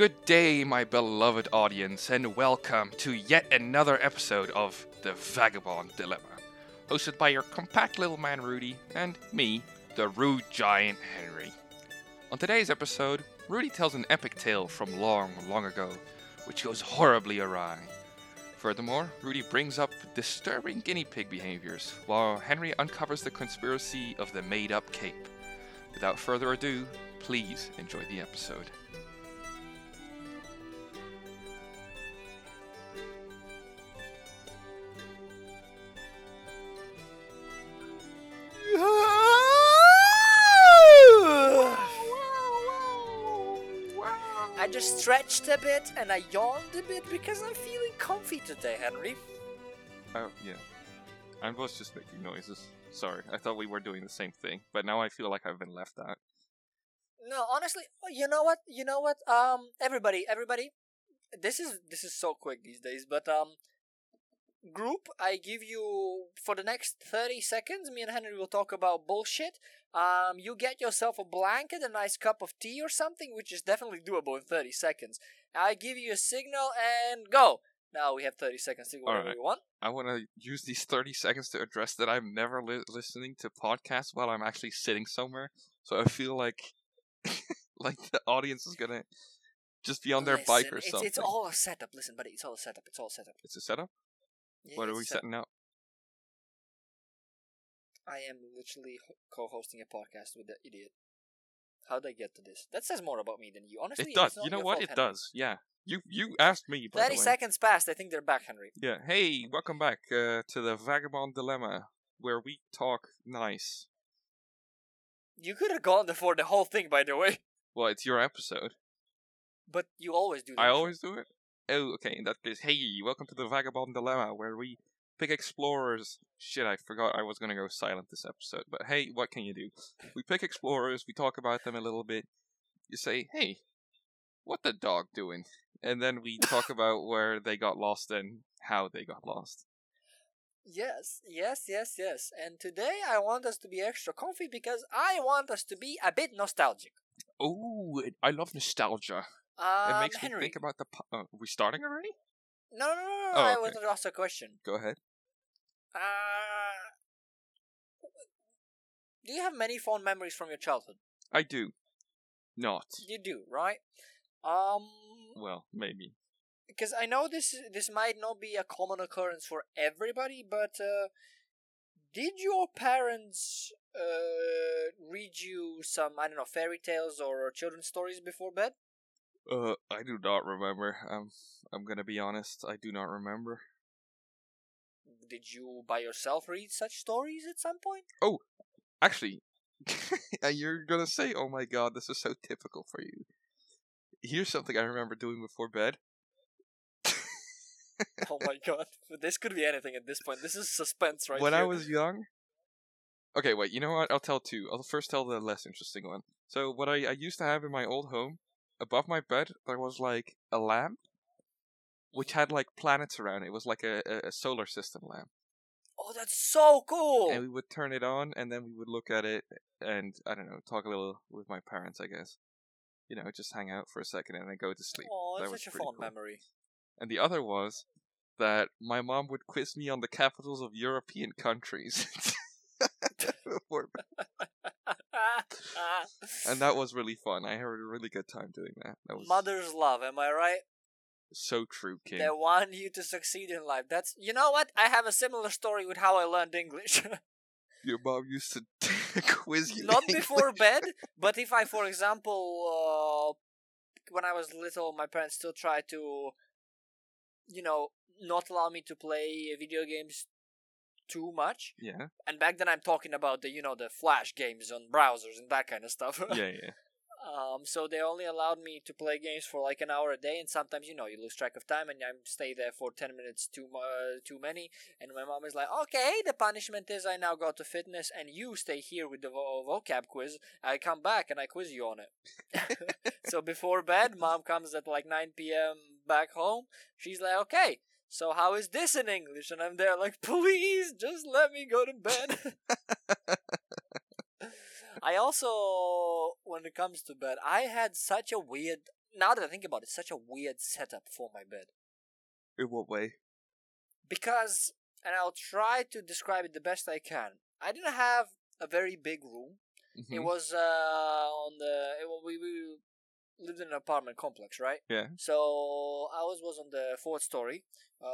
Good day, my beloved audience, and welcome to yet another episode of The Vagabond Dilemma, hosted by your compact little man Rudy and me, the rude giant Henry. On today's episode, Rudy tells an epic tale from long, long ago, which goes horribly awry. Furthermore, Rudy brings up disturbing guinea pig behaviors, while Henry uncovers the conspiracy of the made-up cape. Without further ado, please enjoy the episode. I just stretched a bit and I yawned a bit because I'm feeling comfy today, Henry. Oh, yeah. I was just making noises. Sorry, I thought we were doing the same thing, but now I feel like I've been left out. No, honestly, you know what? Everybody, this is so quick these days, but group, I give you, for the next 30 seconds, me and Henry will talk about bullshit. You get yourself a blanket, a nice cup of tea or something, which is definitely doable in 30 seconds. I give you a signal and go. Now we have 30 seconds to do whatever we want. I want to use these 30 seconds to address that I'm never listening to podcasts while I'm actually sitting somewhere. So I feel like like the audience is going to just be on their bike or something. It's all a setup. Listen, buddy, it's all a setup. It's a setup? Yeah, what are we setting up? I am literally co-hosting a podcast with the idiot. How'd I get to this? That says more about me than you. Honestly, it does. It's not You know your what? fault, It Henry. does. Yeah. You asked me, by 30 the way. seconds passed. I think they're back, Henry. Yeah. Hey, welcome back to the Vagabond Dilemma, where we talk nice. You could have gone for the whole thing, by the way. Well, it's your episode. But you always do that. I always do it? Oh, okay. In that case, hey, welcome to the Vagabond Dilemma, where we pick explorers. Shit, I forgot I was gonna go silent this episode. But hey, what can you do? We pick explorers, we talk about them a little bit. You say, hey, what the dog doing? And then we talk about where they got lost and how they got lost. Yes. And today I want us to be extra comfy because I want us to be a bit nostalgic. Oh, I love nostalgia. It makes Henry. me think about the... are we starting already? No. Oh, I okay. wanted to ask a question. Go ahead. Do you have many fond memories from your childhood? I do. Not. You do, right? Well, maybe. Because I know this might not be a common occurrence for everybody, but did your parents read you some, I don't know, fairy tales or children's stories before bed? I do not remember. I'm gonna be honest, I do not remember. Did you by yourself read such stories at some point? Oh, actually, you're gonna say, oh my god, this is so typical for you. Here's something I remember doing before bed. Oh my god, this could be anything at this point. This is suspense right When here. I was young... Okay, wait, you know what? I'll tell two. I'll first tell the less interesting one. So, what I used to have in my old home, above my bed, there was like a lamp, which had like planets around it. It was like a solar system lamp. Oh, that's so cool! And we would turn it on, and then we would look at it, and, I don't know, talk a little with my parents, I guess. You know, just hang out for a second and then go to sleep. Oh, That it's was such a pretty fond cool. memory. And the other was that my mom would quiz me on the capitals of European countries. Before bed. And that was really fun. I had a really good time doing that. That was Mother's love, am I right? so true, King. They want you to succeed in life. That's, you know what? I have a similar story with how I learned English. Your mom used to quiz you. Not in before English. bed, but if I, for example, when I was little, my parents still tried to, not allow me to play video games too much. Yeah. And back then I'm talking about the flash games on browsers and that kind of stuff. Yeah. So they only allowed me to play games for like an hour a day, and sometimes you lose track of time, and I stay there for 10 minutes too many. And my mom is like, "Okay, the punishment is I now go to fitness, and you stay here with the vocab quiz. I come back and I quiz you on it." So before bed, mom comes at like 9 p.m. back home. She's like, "Okay, so how is this in English?" And I'm there like, "Please, just let me go to bed." I also, when it comes to bed, I had such a weird now that I think about it, it's such a weird setup for my bed. In what way? Because, and I'll try to describe it the best I can. I didn't have a very big room. Mm-hmm. It was we lived in an apartment complex, right? Yeah. So ours was on the 4th story.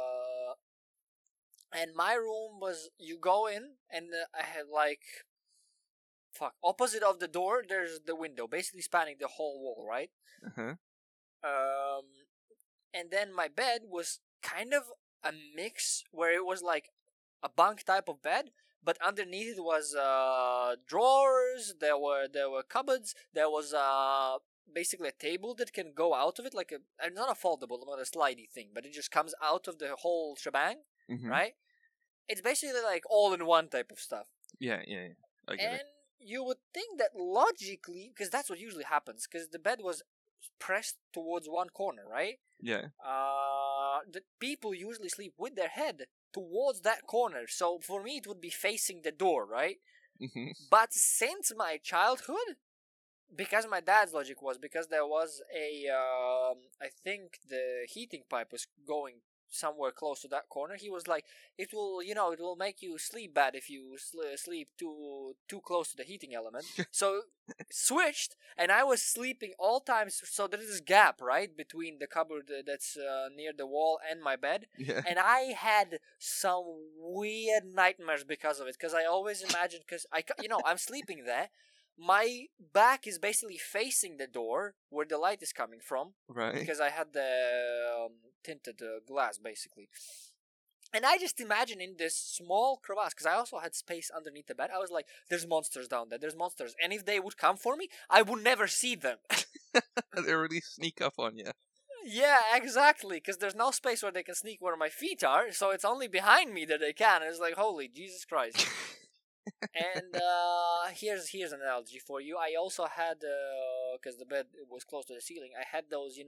And my room was, you go in and I had opposite of the door there's the window, basically spanning the whole wall, right? Uh-huh. And then my bed was kind of a mix where it was like a bunk type of bed, but underneath it was drawers, there were cupboards, there was basically a table that can go out of it, like not a foldable, not a slidey thing, but it just comes out of the whole shebang, right? It's basically like all-in-one type of stuff. Yeah. I get it. You would think that logically, because that's what usually happens, because the bed was pressed towards one corner, right? Yeah. The people usually sleep with their head towards that corner, so for me it would be facing the door, right? Mm-hmm. But since my childhood, because my dad's logic was, because there was I think the heating pipe was going somewhere close to that corner, he was like, it will make you sleep bad if you sleep too close to the heating element. So switched, and I was sleeping all times, so there is this gap, right, between the cupboard that's near the wall and my bed. Yeah. And I had some weird nightmares because of it, because I always imagined, because I'm sleeping there, my back is basically facing the door where the light is coming from, right? Because I had the tinted glass, basically. And I just imagine in this small crevasse, because I also had space underneath the bed, I was like, there's monsters down there, there's monsters. And if they would come for me, I would never see them. They really sneak up on you. Yeah, exactly, because there's no space where they can sneak where my feet are, so it's only behind me that they can. And it's like, holy Jesus Christ. And here's an analogy for you. I also had, because the bed was close to the ceiling, I had those,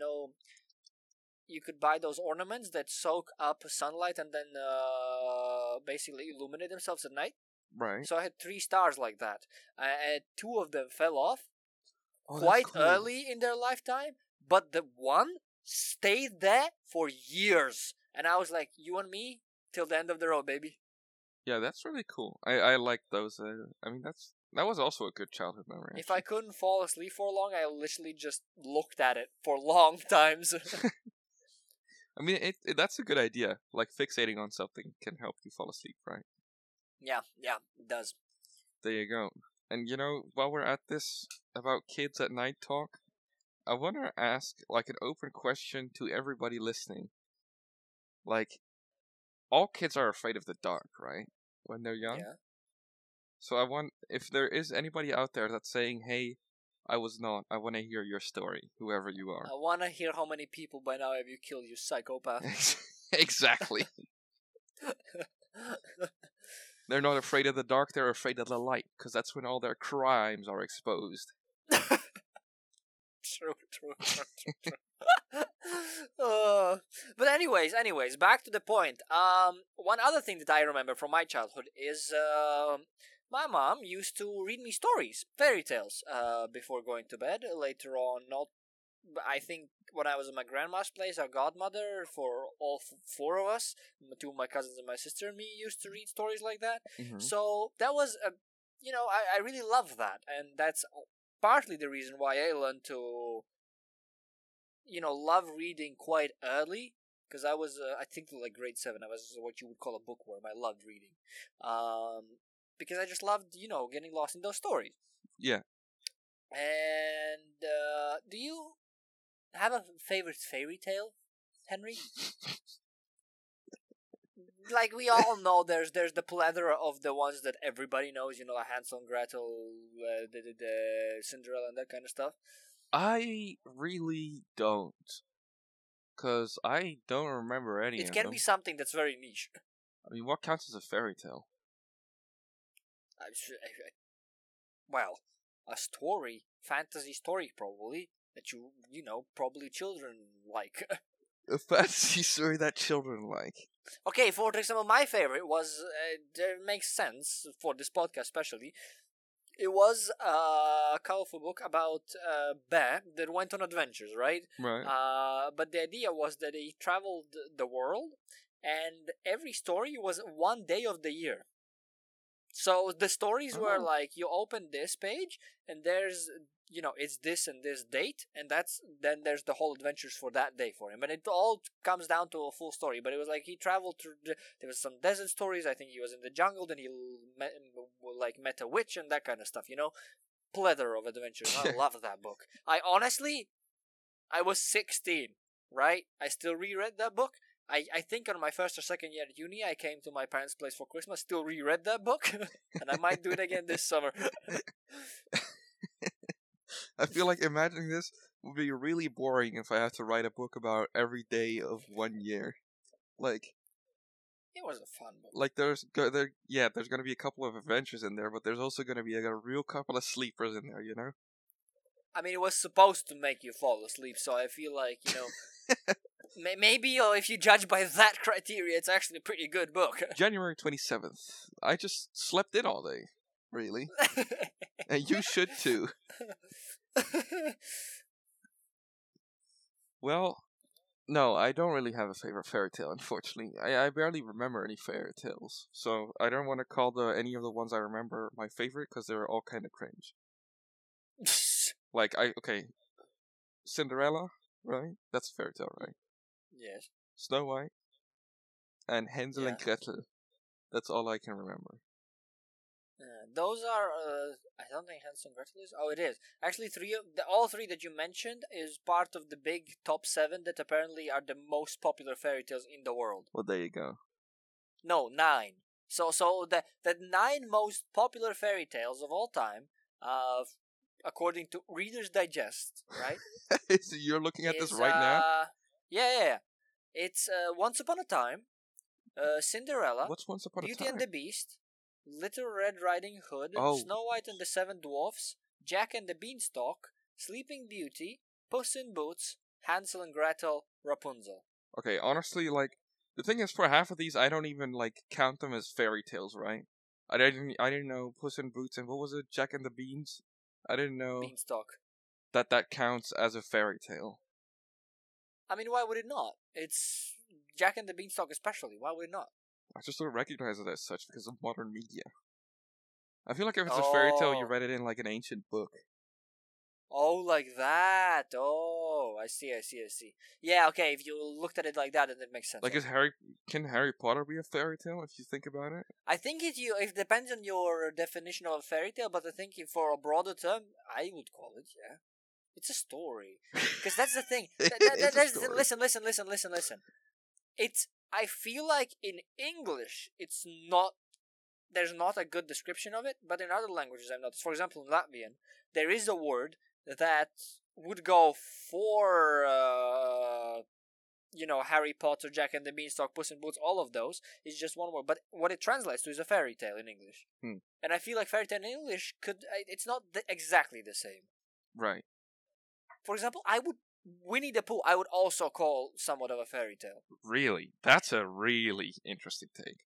you could buy those ornaments that soak up sunlight and then basically illuminate themselves at night. Right. So I had 3 stars like that. And 2 of them fell off quite cool. Early in their lifetime, but the one stayed there for years. And I was like, you and me till the end of the road, baby. Yeah, that's really cool. I like those. I mean, that was also a good childhood memory. If I couldn't fall asleep for long, I literally just looked at it for long times. I mean, that's a good idea. Like, fixating on something can help you fall asleep, right? Yeah, it does. There you go. And while we're at this about kids at night talk, I want to ask like an open question to everybody listening. Like, all kids are afraid of the dark, right? When they're young. Yeah. So I want, if there is anybody out there that's saying, hey, I was not, I want to hear your story, whoever you are. I want to hear how many people by now have you killed, you psychopath. Exactly. They're not afraid of the dark, they're afraid of the light, because that's when all their crimes are exposed. True. But anyways, back to the point. One other thing that I remember from my childhood is my mom used to read me stories, fairy tales, before going to bed. Later on, I think when I was at my grandma's place, our godmother, for all 4 of us, 2 of my cousins and my sister and me, used to read stories like that. Mm-hmm. So that was I really love that, and that's partly the reason why I learned to love reading quite early, because I was I think like grade 7 I was what you would call a bookworm. I loved reading because I just loved getting lost in those stories. Yeah. And do you have a favorite fairy tale, Henry? Like, we all know there's the plethora of the ones that everybody knows, Hansel and Gretel, the Cinderella and that kind of stuff. I really don't, because I don't remember any of them. It can be something that's very niche. I mean, what counts as a fairy tale? Well, a story, fantasy story probably, that probably children like. A fantasy story that children like. Okay, for example, my favorite was, it makes sense for this podcast especially, It was a colorful book about a bear that went on adventures, right? Right. But the idea was that he traveled the world, and every story was one day of the year. So the stories were Oh. like, you open this page, and there's, it's this and this date, and then there's the whole adventures for that day for him, and it all comes down to a full story. But it was like he traveled through. There was some desert stories. I think he was in the jungle, then he met a witch and that kind of stuff. Plethora of adventures. I love that book. I was 16, right? I still reread that book. I think on my first or second year at uni, I came to my parents' place for Christmas, still reread that book, and I might do it again this summer. I feel like imagining this would be really boring if I had to write a book about every day of 1 year. Like, It was a fun book. like there's gonna be a couple of adventures in there, but there's also gonna be a real couple of sleepers in there, you know? I mean, it was supposed to make you fall asleep, so I feel like, maybe if you judge by that criteria, it's actually a pretty good book. January 27th. I just slept in all day, really. And you should too. Well, no, I don't really have a favorite fairy tale, unfortunately. I barely remember any fairy tales, so I don't want to call any of the ones I remember my favorite because they're all kind of cringe. Like, Cinderella, right? That's a fairy tale, right? Yes. Snow White, and Hansel and Gretel. That's all I can remember. Those are, I don't think Hansel and Gretel is. Oh, it is. Actually, all three that you mentioned is part of the big top 7 that apparently are the most popular fairy tales in the world. Well, there you go. No, 9. So the 9 most popular fairy tales of all time, according to Reader's Digest, right? So you're looking at this right now? Yeah. It's Once Upon a Time, Cinderella, What's Once Upon a Beauty Time? and the Beast, Little Red Riding Hood, Oh. Snow White and the 7 Dwarfs, Jack and the Beanstalk, Sleeping Beauty, Puss in Boots, Hansel and Gretel, Rapunzel. Okay, honestly, like, the thing is, for half of these, I don't even, like, count them as fairy tales, right? I didn't know Puss in Boots and what was it, Jack and the Beans? I didn't know Beanstalk. that counts as a fairy tale. I mean, why would it not? It's Jack and the Beanstalk especially. Why would it not? I just don't recognize it as such because of modern media. I feel like if it's a fairy tale, you read it in, like, an ancient book. Oh, like that. Oh, I see. Yeah, okay, if you looked at it like that, then it makes sense. Like, can Harry Potter be a fairy tale if you think about it? I think it depends on your definition of a fairy tale, but I think for a broader term, I would call it, yeah. It's a story. Because that's the thing. Listen. I feel like in English, there's not a good description of it, but in other languages I've noticed. For example, in Latvian, there is a word that would go for, Harry Potter, Jack and the Beanstalk, Puss in Boots, all of those is just one word. But what it translates to is a fairy tale in English. And I feel like fairy tale in English it's not exactly the same. Right. For example, Winnie the Pooh, I would also call somewhat of a fairy tale. Really? That's a really interesting take.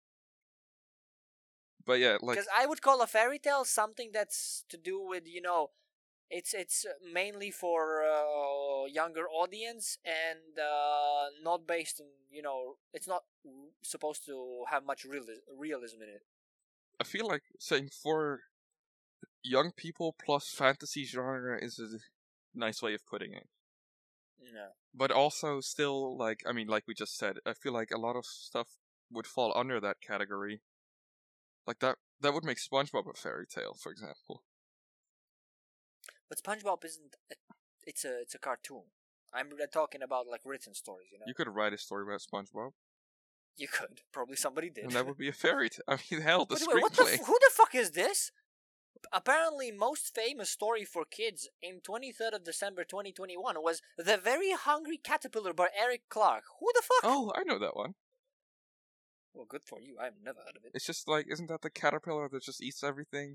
But yeah, like... Because I would call a fairy tale something that's to do with, it's mainly for younger audience and not based on, it's not supposed to have much realism in it. I feel like saying for young people plus fantasy genre is a nice way of putting it. No. But also still, like we just said, I feel like a lot of stuff would fall under that category. Like that would make SpongeBob a fairy tale, for example. But SpongeBob isn't. It's a cartoon. I'm talking about like written stories. You could write a story about SpongeBob. You could. Probably somebody did. And that would be a fairy tale. I mean, hell, the screenplay. Who the fuck is this? Apparently, most famous story for kids in 23rd of December 2021 was The Very Hungry Caterpillar by Eric Clark. Who the fuck? Oh, I know that one. Well, good for you. I've never heard of it. It's just like, isn't that the caterpillar that just eats everything?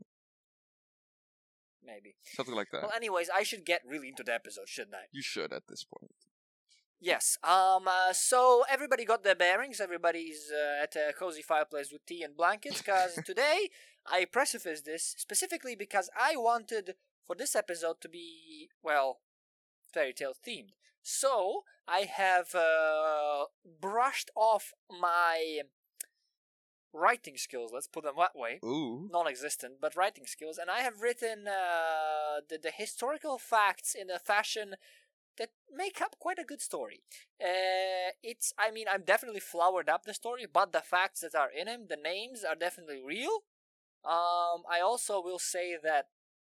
Maybe. Something like that. Well, anyways, I should get really into the episode, shouldn't I? You should at this point. Yes. So everybody got their bearings. Everybody's at a cozy fireplace with tea and blankets. Cause today I preface this specifically because I wanted for this episode to be fairy tale themed. So I have brushed off my writing skills. Let's put them that way. Ooh. Non-existent, but writing skills, and I have written the historical facts in a fashion that make up quite a good story. I'm definitely flowered up the story, but the facts that are in him, the names are definitely real. I also will say that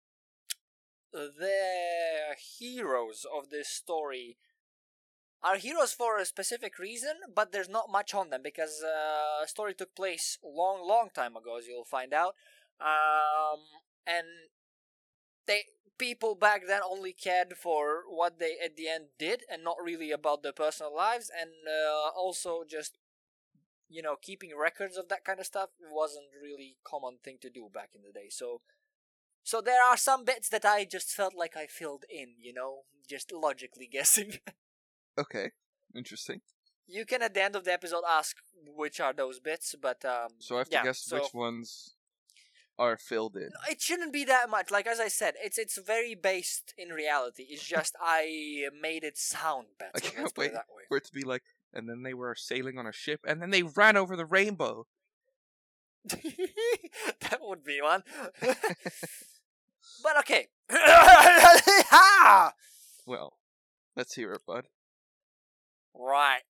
the heroes of this story are heroes for a specific reason, but there's not much on them because the story took place long time ago, as you'll find out. And people back then only cared for what they at the end did and not really about their personal lives, and also just keeping records of that kind of stuff wasn't really common thing to do back in the day. So there are some bits that I just felt like I filled in, just logically guessing. Okay. Interesting. You can at the end of the episode ask which are those bits, but So I have to guess which ones are filled in. It shouldn't be that much. Like as I said, it's very based in reality. It's just I made it sound better. I can't wait for it to be like, and then they were sailing on a ship, and then they ran over the rainbow. That would be one. But okay. Well, let's hear it, bud. Right.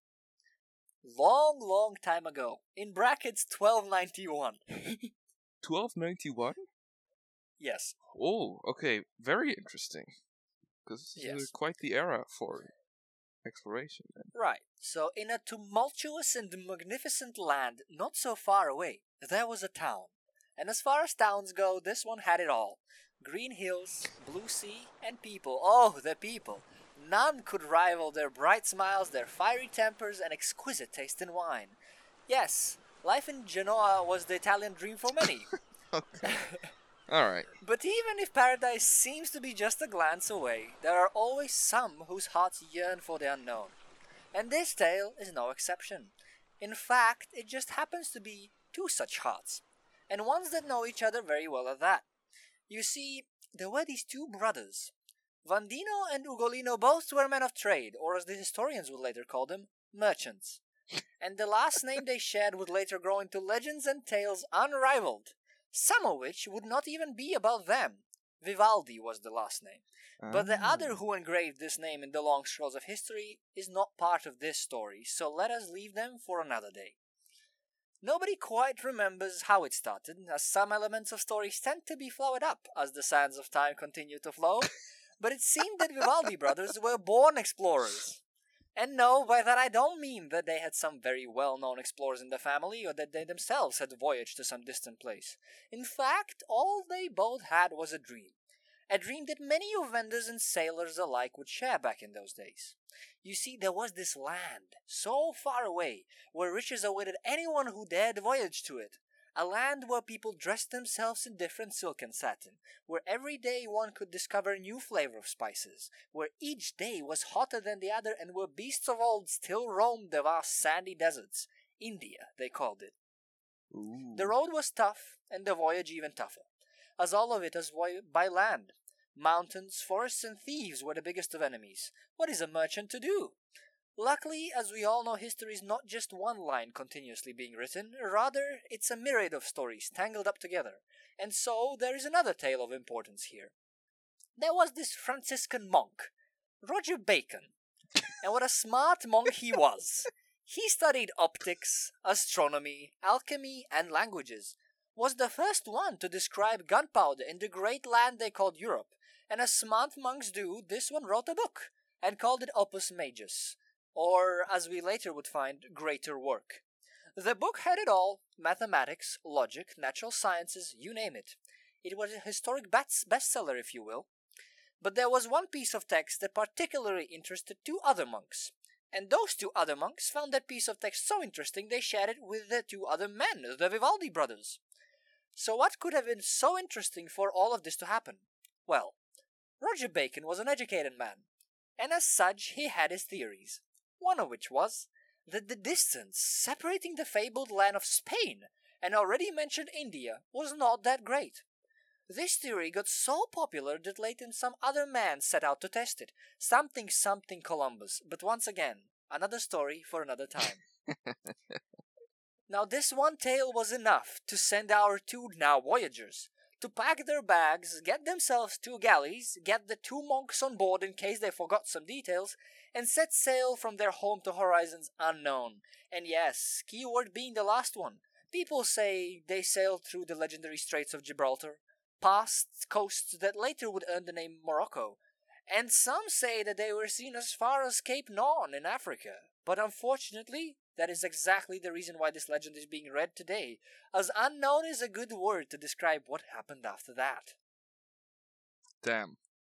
Long time ago. In brackets 1291. 1291? Yes. Oh, okay. Very interesting. Because this is quite the era for exploration. Then. Right. So, in a tumultuous and magnificent land not so far away, there was a town. And as far as towns go, this one had it all. Green hills, blue sea, and people. Oh, the people. None could rival their bright smiles, their fiery tempers, and exquisite taste in wine. Yes, life in Genoa was the Italian dream for many. Okay. Alright. But even if paradise seems to be just a glance away, there are always some whose hearts yearn for the unknown. And this tale is no exception. In fact, it just happens to be two such hearts, and ones that know each other very well at that. You see, there were these two brothers. Vandino and Ugolino both were men of trade, or as the historians would later call them, merchants. And the last name they shared would later grow into legends and tales unrivaled, some of which would not even be about them. Vivaldi was the last name. But the other who engraved this name in the long scrolls of history is not part of this story, so let us leave them for another day. Nobody quite remembers how it started, as some elements of stories tend to be flowered up as the sands of time continue to flow. But it seemed that Vivaldi brothers were born explorers. And no, by that I don't mean that they had some very well-known explorers in the family, or that they themselves had voyaged to some distant place. In fact, all they both had was a dream. A dream that many of vendors and sailors alike would share back in those days. You see, there was this land, so far away, where riches awaited anyone who dared voyage to it. A land where people dressed themselves in different silk and satin, where every day one could discover a new flavor of spices, where each day was hotter than the other, and where beasts of old still roamed the vast sandy deserts. India, they called it. Ooh. The road was tough, and the voyage even tougher, as all of it was by land. Mountains, forests, and thieves were the biggest of enemies. What is a merchant to do? Luckily, as we all know, history is not just one line continuously being written, rather, it's a myriad of stories tangled up together. And so, there is another tale of importance here. There was this Franciscan monk, Roger Bacon, and what a smart monk he was. He studied optics, astronomy, alchemy, and languages, was the first one to describe gunpowder in the great land they called Europe, and as smart monks do, this one wrote a book, and called it Opus Majus, or, as we later would find, greater work. The book had it all: mathematics, logic, natural sciences, you name it. It was a historic bestseller, if you will. But there was one piece of text that particularly interested two other monks, and those two other monks found that piece of text so interesting they shared it with the two other men, the Vivaldi brothers. So what could have been so interesting for all of this to happen? Well, Roger Bacon was an educated man, and as such he had his theories. One of which was that the distance separating the fabled land of Spain and already mentioned India was not that great. This theory got so popular that later some other man set out to test it. Something Columbus, but once again, another story for another time. Now this one tale was enough to send our two now voyagers to pack their bags, get themselves 2 galleys, get the 2 monks on board in case they forgot some details, and set sail from their home to horizons unknown. And yes, keyword being the last one. People say they sailed through the legendary Straits of Gibraltar, past coasts that later would earn the name Morocco, and some say that they were seen as far as Cape Non in Africa. But unfortunately, that is exactly the reason why this legend is being read today, as unknown is a good word to describe what happened after that. Damn.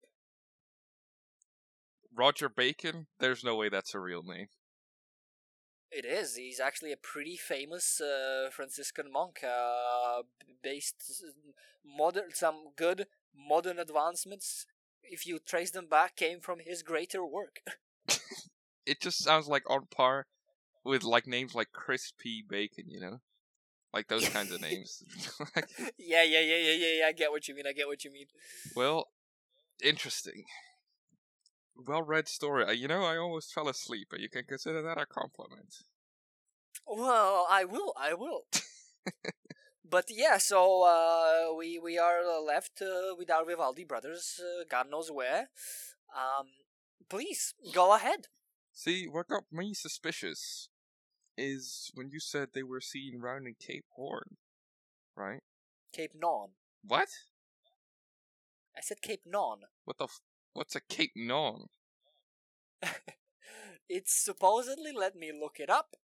Roger Bacon? There's no way that's a real name. It is. He's actually a pretty famous Franciscan monk. Based some good modern advancements, if you trace them back, came from his greater work. It just sounds like on par with like names like Chris P. Bacon, you know, like those kinds of names. Yeah. I get what you mean. Well, interesting. Well-read story. You know, I almost fell asleep, but you can consider that a compliment. Well, I will. But yeah, so we are left with our Vivaldi brothers, God knows where. Please go ahead. See, what got me suspicious is when you said they were seen rounding Cape Horn, right? Cape Non. What? I said Cape Non. What's a Cape Non? It's supposedly, let me look it up.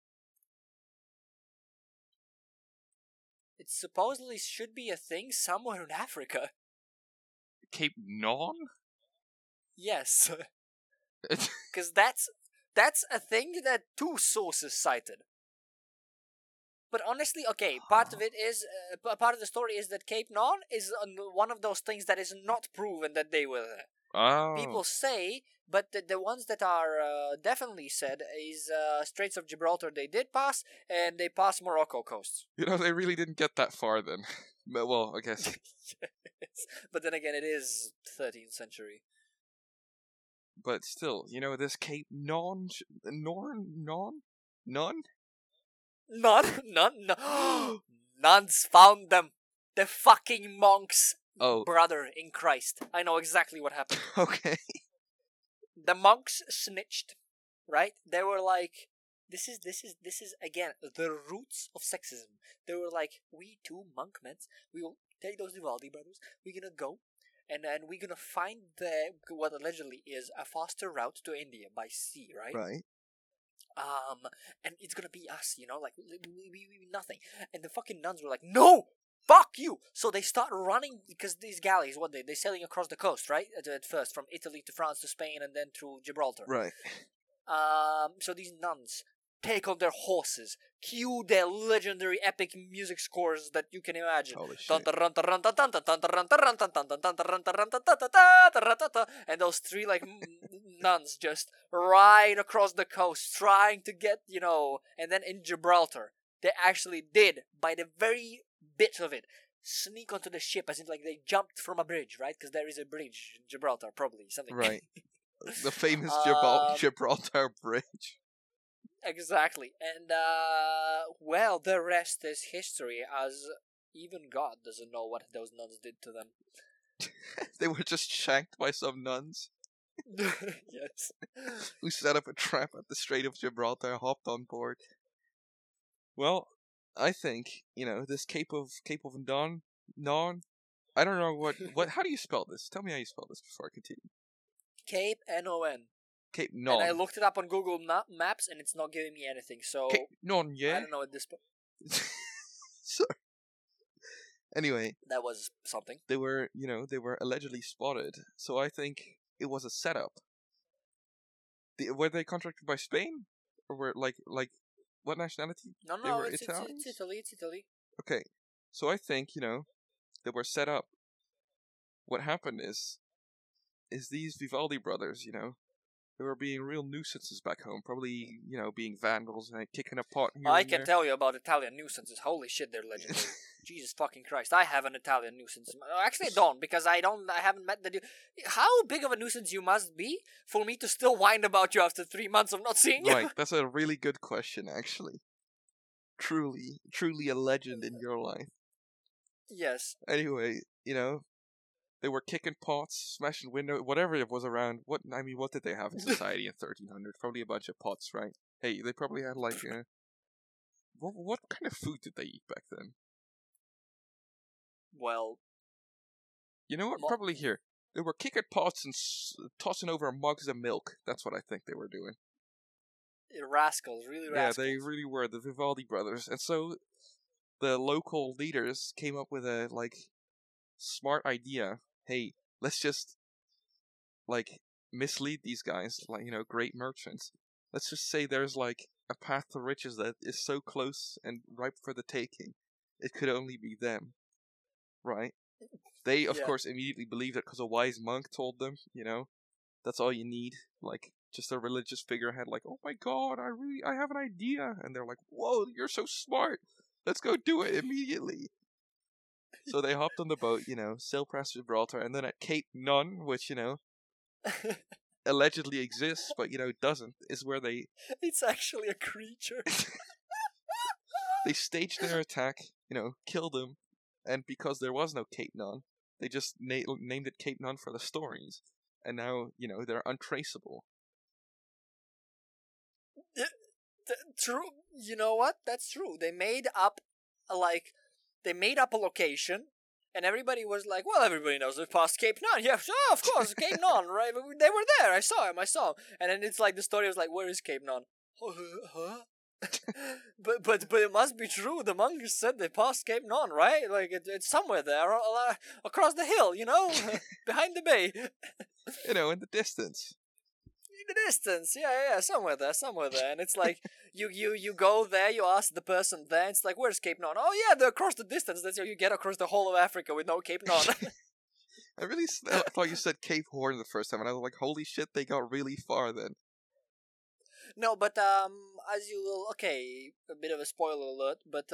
It supposedly should be a thing somewhere in Africa. Cape Non? Yes. Because that's a thing that 2 sources cited. But honestly, okay, part of it is, part of the story is that Cape Non is one of those things that is not proven that they were there. Oh. People say, but the ones that are definitely said is Straits of Gibraltar they did pass, and they passed Morocco coasts. You know, they really didn't get that far then. Well, I guess. Yes. But then again, it is 13th century. But still, you know, this Cape Non? None? Nuns found them. The fucking monks. Oh. Brother in Christ. I know exactly what happened. Okay. The monks snitched, right? They were like, this is again the roots of sexism. They were like, we 2 monk men, we will take those Vivaldi brothers, we're gonna go, and then we're gonna find what allegedly is a faster route to India by sea, right? Right. And it's gonna be us, you know, like we nothing. And the fucking nuns were like, no, fuck you. So they start running because these galleys, what they're sailing across the coast, right? At first, from Italy to France to Spain, and then through Gibraltar. Right. So these nuns take on their horses, cue their legendary epic music scores that you can imagine. Holy shit. And those 3 like nuns just ride across the coast trying to get, you know, and then in Gibraltar they actually did, by the very bit of it, sneak onto the ship, as in like they jumped from a bridge, right? Because there is a bridge in Gibraltar, probably something. Right. The famous Gibraltar Bridge. Exactly. And, well, the rest is history, as even God doesn't know what those nuns did to them. They were just shanked by some nuns. Yes. Who set up a trap at the Strait of Gibraltar, hopped on board. Well, I think, you know, this Cape of Non, I don't know what, how do you spell this? Tell me how you spell this before I continue. Cape Non. Cape Non. And I looked it up on Google Maps, and it's not giving me anything, so... Cape Non, yeah? I don't know at this point. Sorry. Anyway. That was something. They were allegedly spotted, so I think it was a setup. Were they contracted by Spain? Or were, like, what nationality? No, it's Italy. Okay, so I think, you know, they were set up. What happened is these Vivaldi brothers, you know, They were being real nuisances back home. Probably, being vandals and kicking a pot here I and can there. tell you about Italian nuisances. Holy shit, they're legendary. Jesus fucking Christ! I have an Italian nuisance. Actually, I don't because I haven't met the. How big of a nuisance you must be for me to still whine about you after 3 months of not seeing you? Right, that's a really good question, actually. Truly a legend in your life. Yes. Anyway, they were kicking pots, smashing windows, whatever it was around. What did they have in society in 1300? Probably a bunch of pots, right? Hey, they probably had like what kind of food did they eat back then? Well, you know what? Probably here. They were kicking pots and tossing over mugs of milk. That's what I think they were doing. Rascals, really rascals. Yeah, they really were, the Vivaldi brothers. And so the local leaders came up with a smart idea. Hey, let's just mislead these guys, great merchants. Let's just say there's a path to riches that is so close and ripe for the taking. It could only be them. Right? They, of course, immediately believed it because a wise monk told them, that's all you need. Just a religious figurehead, oh my god, I have an idea. And they're like, whoa, you're so smart. Let's go do it immediately. So they hopped on the boat, sailed past Gibraltar, and then at Cape Nun, which, allegedly exists, but, doesn't, is where they... It's actually a creature. They staged their attack, killed him, and because there was no Cape Nun, they just named it Cape Nun for the stories. And now, they're untraceable. True. You know what? That's true. They made up a location, and everybody was like, well, everybody knows they've passed Cape Nun. Yeah, of course, Cape Nun, right? They were there. I saw him. And then it's the story was where is Cape Nun? Huh? but it must be true. The monks said they passed Cape Nun, right? It's somewhere there, across the hill, behind the bay. In the distance. In the distance, yeah, somewhere there, and it's you go there, you ask the person there, it's where's Cape Nun? Oh yeah, they're across the distance. That's how you get across the whole of Africa with no Cape Nun. I really thought you said Cape Horn the first time, and I was like, holy shit, they got really far then. No, but as you will, okay, a bit of a spoiler alert, but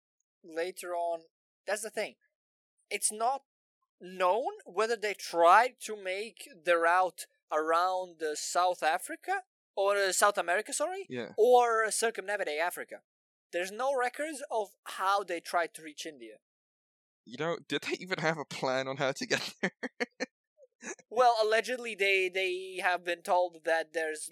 later on, that's the thing. It's not known whether they tried to make the route around South Africa, or South America, sorry, or circumnavigate Africa. There's no records of how they tried to reach India. Did they even have a plan on how to get there? Well, allegedly they have been told that there's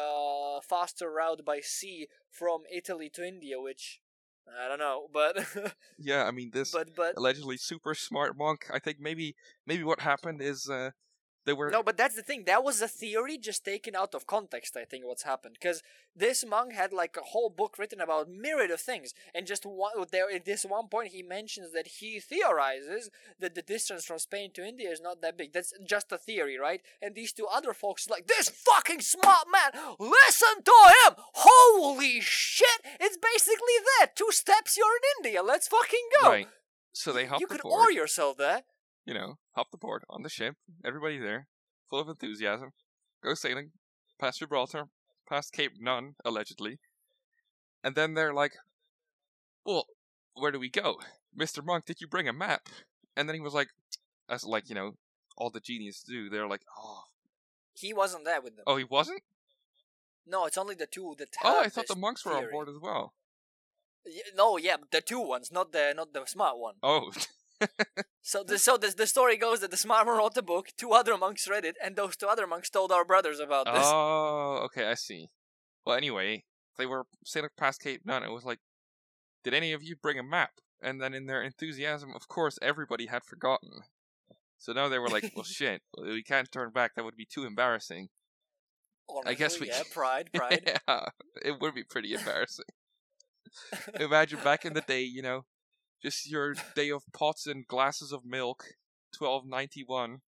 a faster route by sea from Italy to India, which I don't know, but yeah, this but allegedly super smart monk. I think maybe what happened is they were... No, but that's the thing. That was a theory just taken out of context, I think, what's happened. Because this monk had a whole book written about myriad of things. And just at this one point, he mentions that he theorizes that the distance from Spain to India is not that big. That's just a theory, right? And these two other folks this fucking smart man, listen to him! Holy shit! It's basically that. 2 steps, you're in India. Let's fucking go. Right. So they hopped You aboard. could oar yourself there. Hopped aboard on the ship, everybody there, full of enthusiasm, go sailing, past Gibraltar, past Cape Nun, allegedly, and then they're like, well, where do we go? Mr. Monk, did you bring a map? And then he was like, as all the geniuses do, they're like, oh. He wasn't there with them. Oh, he wasn't? No, it's only the two that Oh, I thought the monks were on board as well. No, yeah, the 2 ones, not the smart one. Oh. So the story goes that the smart one wrote the book, 2 other monks read it, and those 2 other monks told our brothers about this. Oh, okay, I see. Well, anyway, they were sailing past Cape Nun. It was like, did any of you bring a map? And then in their enthusiasm, of course, everybody had forgotten. So now they were like, well, shit, we can't turn back. That would be too embarrassing. Honestly, I guess we... Yeah, pride. Yeah, it would be pretty embarrassing. Imagine back in the day, just your day of pots and glasses of milk, 1291.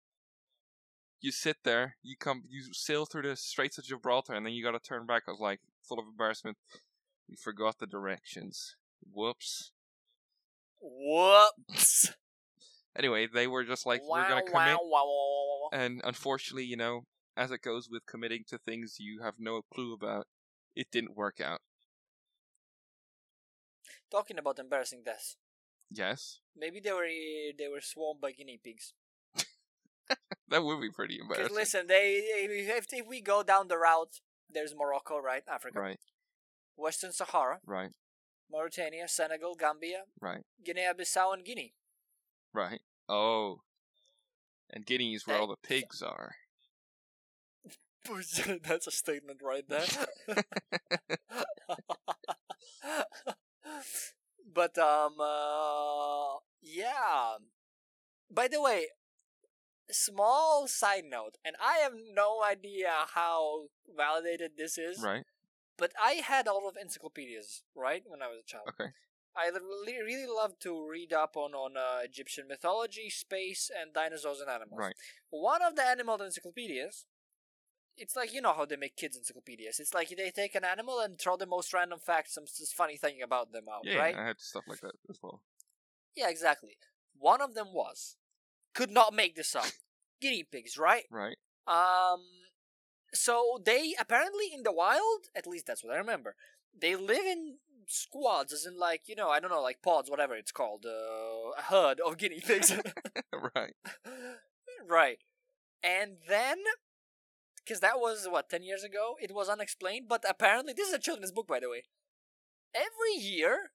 You sit there, you sail through the Straits of Gibraltar, and then you gotta turn back. I was like, full of embarrassment. You forgot the directions. Whoops. Anyway, they were just like, we're gonna commit. And unfortunately, as it goes with committing to things you have no clue about, it didn't work out. Talking about embarrassing deaths. Yes. Maybe they were swarmed by guinea pigs. That would be pretty embarrassing. Because listen, if we go down the route, there's Morocco, right? Africa. Right. Western Sahara. Right. Mauritania, Senegal, Gambia. Right. Guinea-Bissau and Guinea. Right. Oh. And Guinea is where all the pigs are. That's a statement right there. But yeah. By the way, small side note, and I have no idea how validated this is. Right. But I had a lot of encyclopedias, right, when I was a child. Okay. I really love to read up on Egyptian mythology, space, and dinosaurs and animals. Right. One of the animal encyclopedias, it's like, you know how they make kids encyclopedias. It's like they take an animal and throw the most random facts, some funny thing about them out, Yeah, right? I had stuff like that as well. Yeah, exactly. One of them was, could not make this up, guinea pigs, right? Right. So they apparently in the wild, at least that's what I remember, they live in squads, as in like, you know, I don't know, like pods, whatever it's called, a herd of guinea pigs. Right. Right. And then, because that was, 10 years ago? It was unexplained, but apparently, this is a children's book, by the way. Every year,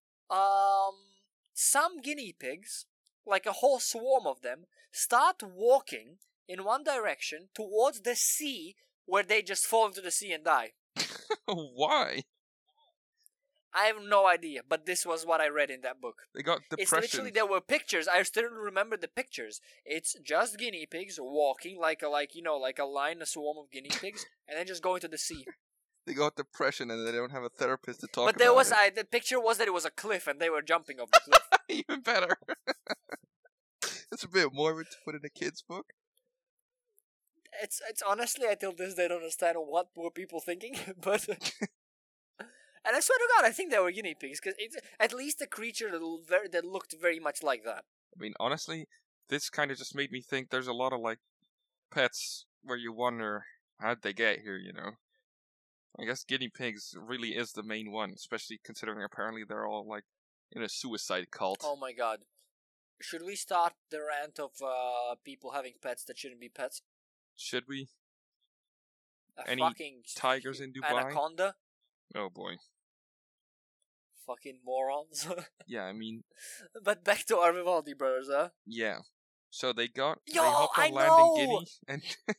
some guinea pigs, like a whole swarm of them, start walking in one direction towards the sea, where they just fall into the sea and die. Why? I have no idea, but this was what I read in that book. They got depression. It's literally, there were pictures. I still remember the pictures. It's just guinea pigs walking like a line, a swarm of guinea pigs, and then just go into the sea. They got depression and they don't have a therapist to talk But about there was it. the picture was that it was a cliff and they were jumping off the cliff. Even better. It's a bit morbid to put in a kid's book. It's honestly, I till this day don't understand what were people thinking, but. And I swear to God, I think they were guinea pigs, because it's at least a creature that looked very much like that. I mean, honestly, this kind of just made me think there's a lot of, like, pets where you wonder, how'd they get here, you know? I guess guinea pigs really is the main one, especially considering apparently they're all, like, in a suicide cult. Oh my God. Should we start the rant of people having pets that shouldn't be pets? Should we? Any fucking tigers in Dubai? Anaconda? Oh boy. Fucking morons. Yeah, I mean... But back to our Vivaldi brothers, huh? Yeah. So they hopped I on land know! in Guinea, and...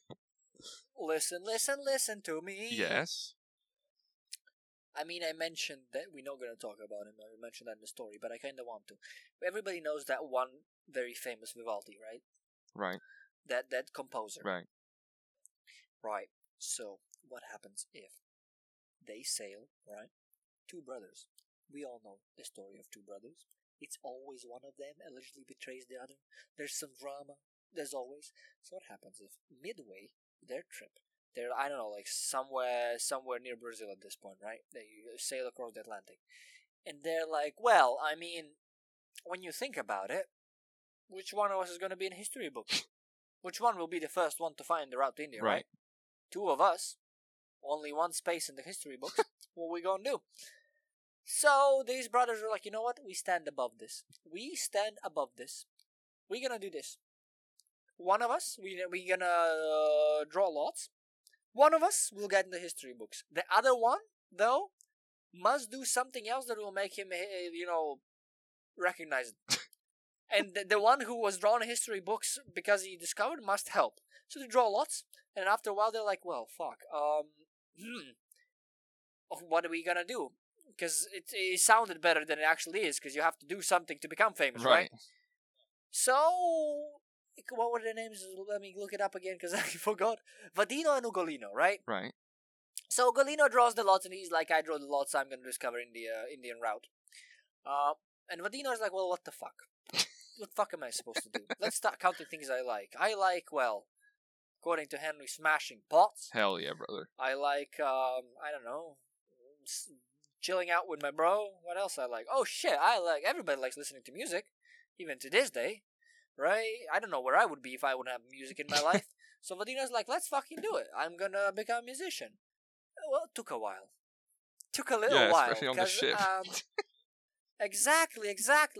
Listen to me. Yes? I mean, I mentioned that we're not going to talk about him. I mentioned that in the story, but I kind of want to. Everybody knows that one very famous Vivaldi, right? Right. That composer. Right. Right. So, what happens if they sail, right? Two brothers. We all know the story of two brothers. It's always one of them allegedly betrays the other. There's some drama. There's always. So what happens if midway their trip, they're, I don't know, like somewhere near Brazil at this point, right? They sail across the Atlantic. And they're like, well, I mean, when you think about it, which one of us is going to be in a history book? Which one will be the first one to find the route to India, right? Two of us. Only one space in the history books. What we going to do? So these brothers were like, you know what? We stand above this. We stand above this. We're going to do this. One of us, we're going to draw lots. One of us will get in the history books. The other one, though, must do something else that will make him, recognized. And the one who was drawn in history books because he discovered must help. So they draw lots, and after a while they're like, well, fuck, what are we gonna do? Because it sounded better than it actually is, because you have to do something to become famous, right? So, what were their names? Let me look it up again, because I forgot. Vadino and Ugolino, right? Right. So Ugolino draws the lots, and he's like, I draw the lots, so I'm gonna discover Indian route. And Vadino's like, well, what the fuck? What the fuck am I supposed to do? Let's start counting things I like. I like, well, according to Henry, smashing pots. Hell yeah, brother. I like, I don't know, chilling out with my bro. What else I like? Oh shit, everybody likes listening to music, even to this day, right? I don't know where I would be if I wouldn't have music in my life. So Vadino's like, let's fucking do it. I'm gonna become a musician. Well, it took a while. Took a little while. Especially on the ship. Exactly.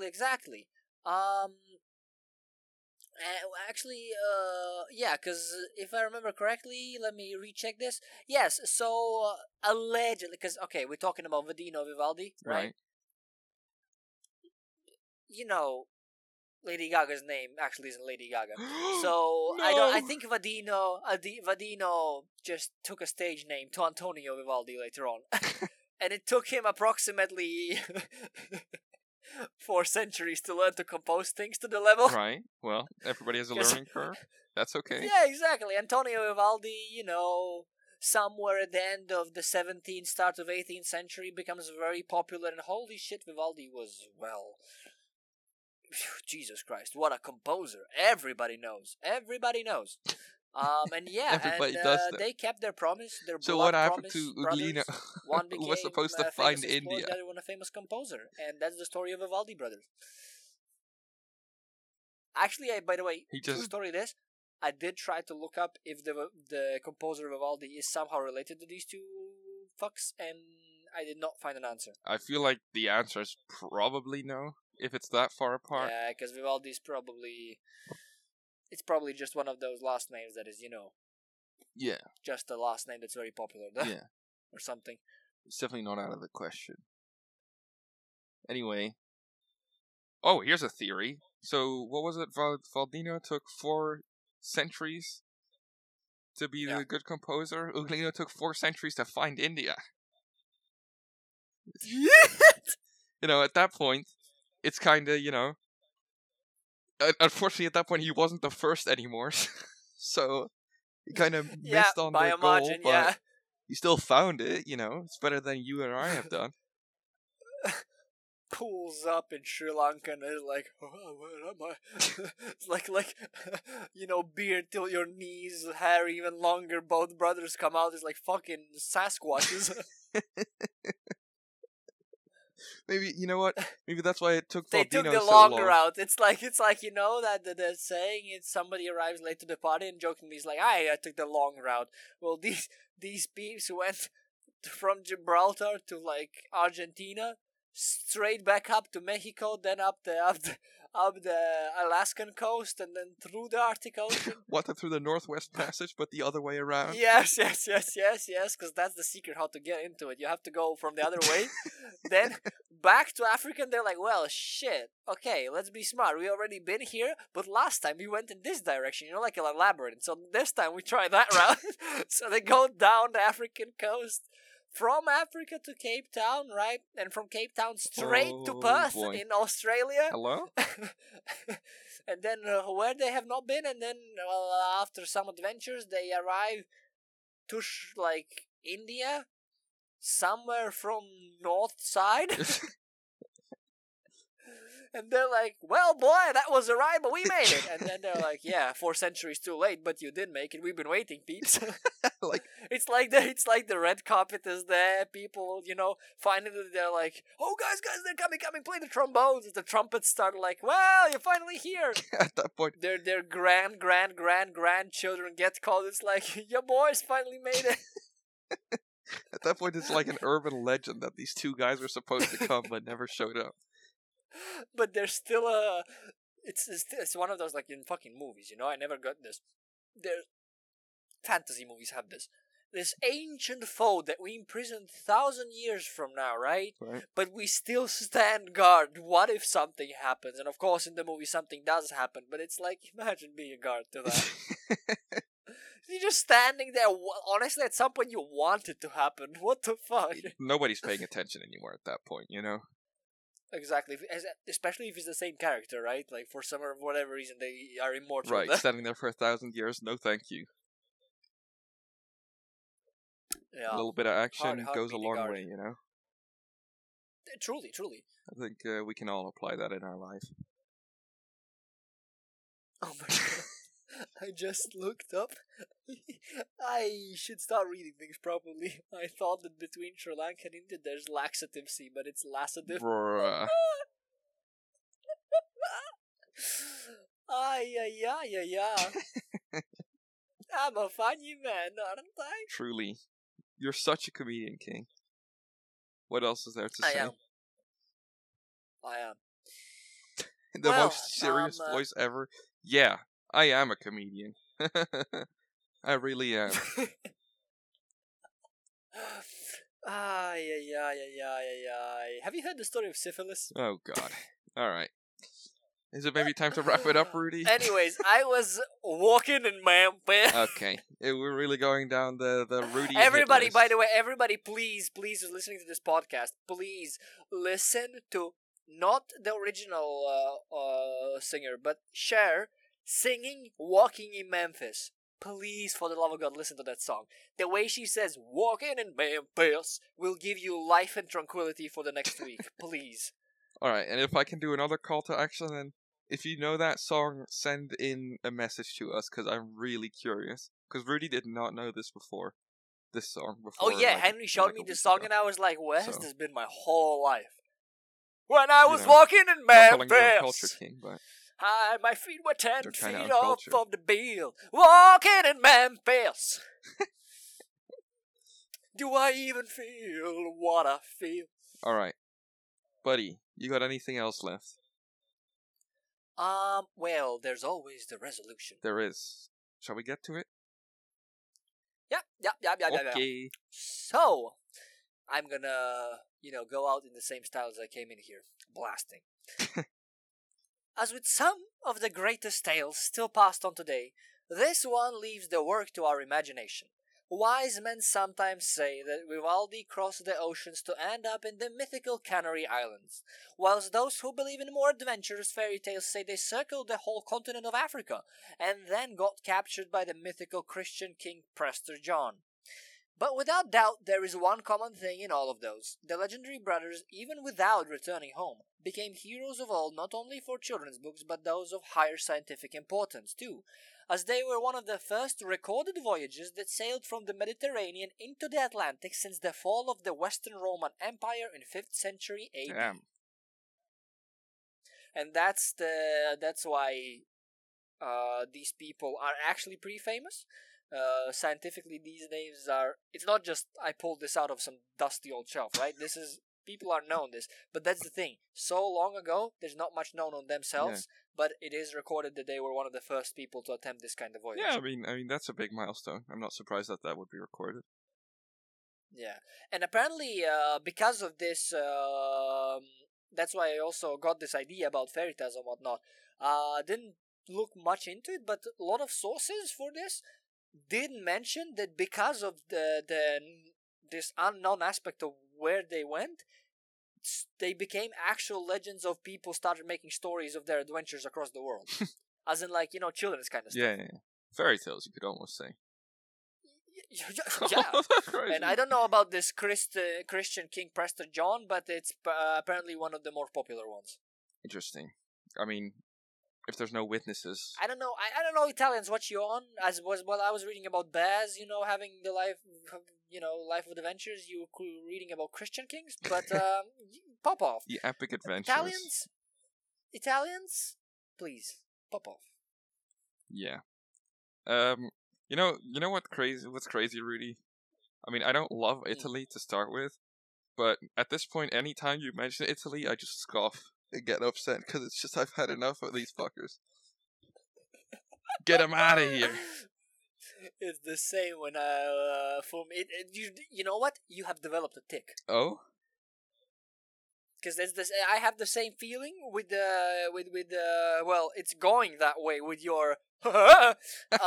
Actually, yeah, because if I remember correctly, let me recheck this. Yes, so allegedly, because okay, we're talking about Vadino Vivaldi, right? You know, Lady Gaga's name actually isn't Lady Gaga. So No! I think Vadino just took a stage name to Antonio Vivaldi later on. And it took him approximately 4 centuries to learn to compose things to the level. Right. Well, everybody has a learning curve. That's okay. Yeah, exactly. Antonio Vivaldi, somewhere at the end of the 17th, start of 18th century becomes very popular, and holy shit, Vivaldi was, well, Jesus Christ, what a composer. Everybody knows. And yeah, Everybody does that. they kept their promise. Their So blood what happened promise, to brothers. Uglina, One who became was supposed to a find famous explorer, India? the other one a famous composer, and that's the story of Vivaldi brothers. Actually, by the way, true story this, I did try to look up if the composer of Vivaldi is somehow related to these two fucks, and I did not find an answer. I feel like the answer is probably no, if it's that far apart. Yeah, because Vivaldi's probably... It's probably just one of those last names that is, Yeah. just a last name that's very popular. Yeah. Or something. It's definitely not out of the question. Anyway. Oh, here's a theory. So, what was it? Valdino took 4 centuries to be the good composer. Uglino took 4 centuries to find India. At that point, it's kind of, unfortunately, at that point, he wasn't the first anymore. So, he kind of missed on the goal, but he still found it, It's better than you and I have done. Pulls up in Sri Lanka and is like, oh, where am I? It's like, beard till your knees, hair even longer, both brothers come out as like fucking Sasquatches. Maybe, you know what? Maybe that's why it took Valdino They took the so longer long. route. It's like that the saying, it's somebody arrives late to the party and jokingly is like, I took the long route. Well, these peeps went from Gibraltar to like Argentina, straight back up to Mexico, then up the Alaskan coast, and then through the Arctic Ocean. What, through the Northwest Passage, but the other way around? Yes, because that's the secret how to get into it. You have to go from the other way, then back to Africa, and they're like, well, shit, okay, let's be smart. We already been here, but last time we went in this direction, like a labyrinth, so this time we try that route. So they go down the African coast, from Africa to Cape Town, right? And from Cape Town straight to Perth in Australia. Hello? And then where they have not been, and then after some adventures, they arrive to India, somewhere from north side. And they're like, well, boy, that was a ride, but we made it. And then they're like, yeah, 4 centuries too late, but you did make it. We've been waiting, peeps. It's like the red carpet is there. People, finally they're like, oh, guys, they're coming, play the trombones. The trumpets start like, well, you're finally here. At that point, their grandchildren get called. It's like, your boys finally made it. At that point, it's like an urban legend that these 2 guys were supposed to come but never showed up. But there's still it's one of those like in fucking movies, I never got this. Fantasy movies have this ancient foe that we imprisoned 1,000 years from now, right? But we still stand guard. What if something happens? And of course, in the movie, something does happen. But it's like, imagine being a guard to that. You're just standing there. Honestly, at some point, you want it to happen. What the fuck? Nobody's paying attention anymore at that point, Exactly, especially if it's the same character, right? Like, for some or whatever reason, they are immortal. Right, standing there for 1,000 years, no thank you. Yeah. A little bit of action goes a long way, Truly. I think we can all apply that in our life. Oh my god. I just looked up. I should start reading things properly. I thought that between Sri Lanka and India there's laxative sea, but it's laxative. Bruh. I'm a funny man, aren't I? Truly, you're such a comedian, King. What else is there to I say? am. I am. The Well, most serious voice ever. Yeah, I am a comedian. I really am. Ay, ay, ay, ay, ay, ay. Have you heard the story of syphilis? Oh God. All right. Is it maybe time to wrap it up, Rudy? Anyways, I was walking in Memphis. Okay. We're really going down the Rudy. Everybody, hit by list. the way, everybody, please, who's listening to this podcast, please listen to not the original singer, but Cher singing "Walking in Memphis." Please, for the love of God, listen to that song. The way she says "Walking in Memphis" will give you life and tranquility for the next week. Please. All right, and if I can do another call to action, then if you know that song, send in a message to us because I'm really curious. Because Rudy did not know this before. This song before. Oh yeah, like, Henry showed me this song, ago. and I was like, "Where has So- this been my whole life?" When I was know, walking in Not calling you a culture Memphis. king, but My feet were 10 They're kinda feet off uncultured. of the bill. Walking in Memphis. Do I even feel what I feel? all right, buddy, you got anything else left? Well, there's always the resolution. There is. Shall we get to it? Yep. Okay. So, I'm gonna, go out in the same style as I came in here, blasting. As with some of the greatest tales still passed on today, this one leaves the work to our imagination. Wise men sometimes say that Vivaldi crossed the oceans to end up in the mythical Canary Islands, whilst those who believe in more adventurous fairy tales say they circled the whole continent of Africa, and then got captured by the mythical Christian king Prester John. But without doubt, there is one common thing in all of those. The legendary brothers, even without returning home, became heroes of old not only for children's books but those of higher scientific importance too, as they were one of the first recorded voyages that sailed from the Mediterranean into the Atlantic since the fall of the Western Roman Empire in 5th century AD. Damn. And that's why these people are actually pretty famous. Scientifically, these names are. It's not just I pulled this out of some dusty old shelf, right? This is people are known this, but that's the thing. So long ago, there's not much known on themselves, but it is recorded that they were one of the first people to attempt this kind of voyage. Yeah, I mean that's a big milestone. I'm not surprised that would be recorded. Yeah, and apparently, because of this, that's why I also got this idea about fairy tales and whatnot. Didn't look much into it, but a lot of sources for this did mention that because of this unknown aspect of where they went, they became actual legends of people started making stories of their adventures across the world. As in, like, children's kind of stuff. Yeah. Fairy tales, you could almost say. Yeah. That's crazy. And I don't know about this Christian King Prester John, but it's apparently one of the more popular ones. Interesting. I mean, if there's no witnesses. I don't know. I don't know Italians. What you on? As was while I was reading about Baz, having the life of adventures. You were reading about Christian kings, but pop off. The epic adventures. Italians, please pop off. Yeah. You know what's crazy, Rudy? I mean, I don't love Italy to start with, but at this point, anytime you mention Italy, I just scoff and get upset because it's just I've had enough of these fuckers. Get them out of here. It's the same when for me. You know what? You have developed a tick. Oh. Because there's this. I have the same feeling with well, it's going that way with your but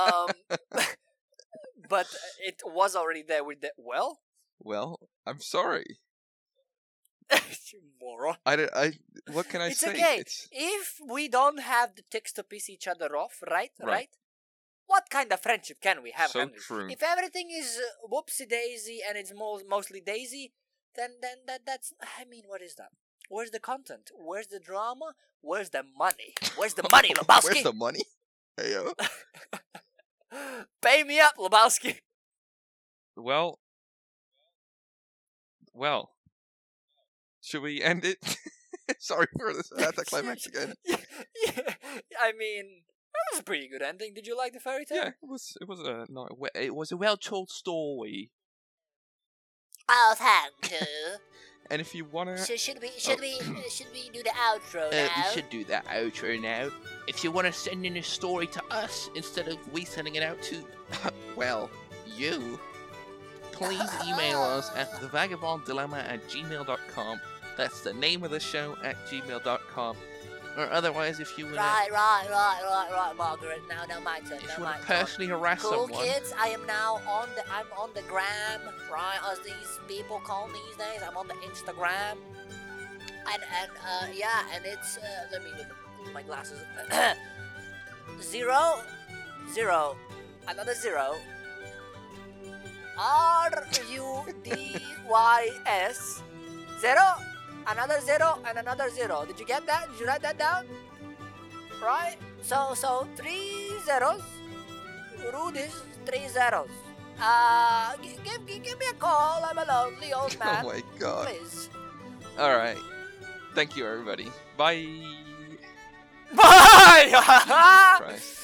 it was already there with the well. Well, I'm sorry. You moron. What can I it's say? Okay. If we don't have the ticks to piss each other off, right? What kind of friendship can we have, So Henry? true. If everything is whoopsie daisy and it's mostly daisy, then that's. I mean, what is that? Where's the content? Where's the drama? Where's the money? Where's the money, Lebowski? Where's the money? Hey yo. Pay me up, Lebowski. Well. Should we end it? Sorry for this anticlimax again. I mean, That was a pretty good ending. Did you like the fairy tale? Yeah, it was a well-told story. Oh, thank you. And if you wanna, Should we do the outro now? we should do that outro now. If you wanna send in a story to us instead of we sending it out to, well, you, please email us at thevagabonddilemma@gmail.com. That's the name of the show at gmail.com. Or otherwise, if you wanna, Right, Margaret. Now my turn. if you wanna personally harass Cool someone, kids, I'm on the gram, right, as these people call these days. I'm on the Instagram. And it's let me look at my glasses. 0, 0, another 0. RUDYS 0, another 0, and another 0. Did you get that? Did you write that down? Right? So 3 zeros. Rudy's 3 zeros. Give me a call. I'm a lonely old man. oh my god. Please. Alright. Thank you, everybody. Bye. Bye! Christ.